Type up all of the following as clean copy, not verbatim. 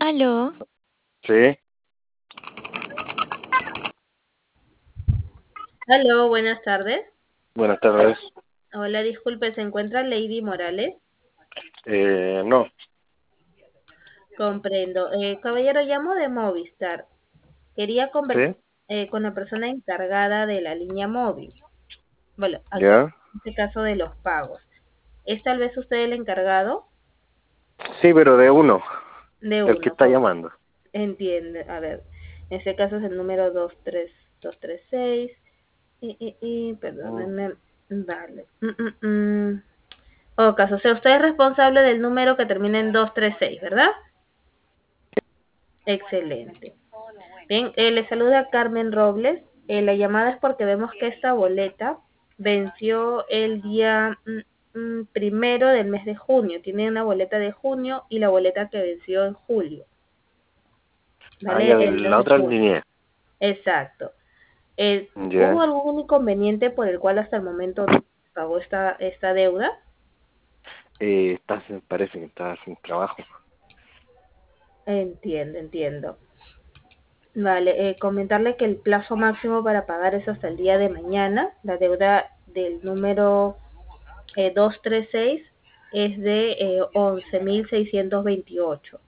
Aló, Sí, Aló, buenas tardes. buenas tardes. Hola, disculpe, ¿se encuentra Lady Morales? No, Comprendo. Caballero, llamo de Movistar. Quería conversar sí, con la persona encargada de la línea móvil. Bueno, aquí en ya. este caso de los pagos. ¿Es tal vez usted el encargado Sí, pero de uno, de el que uno? está llamando. Entiende. A ver, en este caso es el número 23236. Mm, Perdónenme. Vale. O caso, o sea, usted es responsable del número que termina en 236, ¿verdad? Excelente. Bien, le saluda Carmen Robles. La llamada es porque vemos que esta boleta venció el día primero del mes de junio. Tiene una boleta de junio y la boleta que venció en julio. ya, ¿Vale? El 2 la de otra junio. línea. Exacto. ¿Hubo Ya. algún inconveniente por el cual hasta el momento no pagó esta deuda? Parece que está sin trabajo. Entiendo, entiendo. Vale, comentarle que el plazo máximo para pagar es hasta el día de mañana. La deuda del número 236 es de 11.628.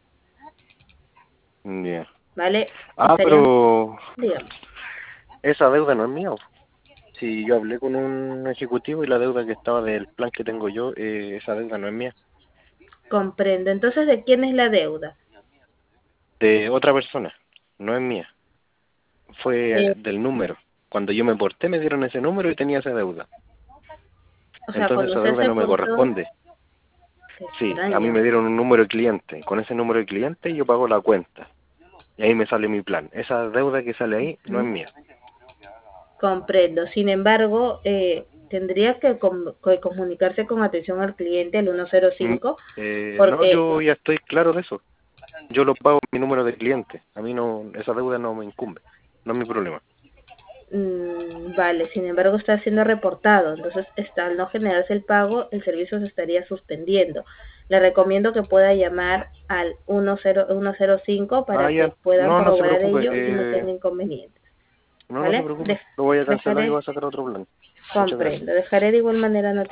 Ya. ¿Vale? Estarían, Pero dígame. esa deuda no es mía. Si yo hablé con un ejecutivo y la deuda que estaba del plan que tengo yo, esa deuda no es mía. Comprendo. Entonces, ¿de quién es la deuda? De otra persona, no es mía. Fue Eh, del número. Cuando yo me porté me dieron ese número y tenía esa deuda. o sea, Entonces cuando esa usted deuda se no me portó, corresponde. qué Sí, a mí me extraño. dieron un número de cliente. Con ese número de cliente yo pago la cuenta. Y ahí me sale mi plan. Esa deuda que sale ahí no es ¿Mm? mía. Comprendo. Sin embargo, tendría que comunicarse con atención al cliente, el Mm, 105, no, porque yo ya estoy claro de eso. Yo lo pago mi número de cliente. A mí no, esa deuda no me incumbe. No es mi problema. vale, sin embargo está siendo reportado, entonces al no generarse el pago, el servicio se estaría suspendiendo. Le recomiendo que pueda llamar al 105 Ah, para que ya. puedan No, no se corroborar preocupe. ello y no tenga inconvenientes. No, no se ¿Vale? preocupe. Lo voy a cancelar y voy Dejaré, a sacar otro plan. Muchas gracias. comprendo, dejaré de igual manera